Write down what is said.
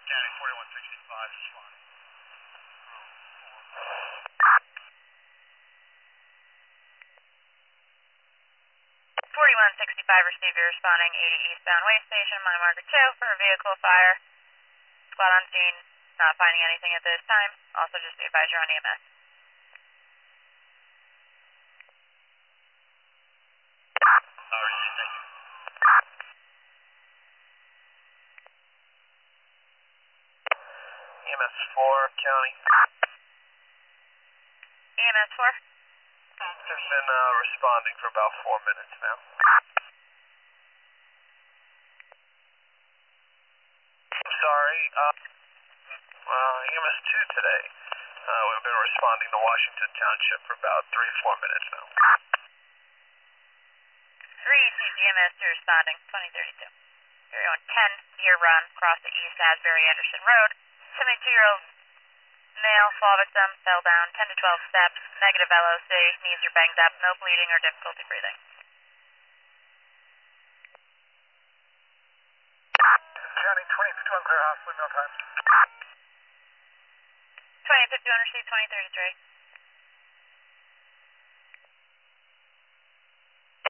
County 4165 responding. 4165 receiver responding 80 eastbound way station, mile marker 2 for a vehicle fire. Squad on scene, not finding anything at this time. Also just be advised you're on EMS. Thank you. EMS 4, County. EMS 4? Officer's been responding for about 4 minutes now. I'm sorry, EMS 2 today. We've been responding to Washington Township for about 3-4 minutes now. 3 CGMS 2 responding, 2032. You're on 10 year run across the East Asbury Anderson Road. 72-year-old male, fall victim, fell down 10 to 12 steps, negative LOC, knees are banged up, no bleeding or difficulty breathing. County 2051 clear hospital, meal time. 2051 received 2033.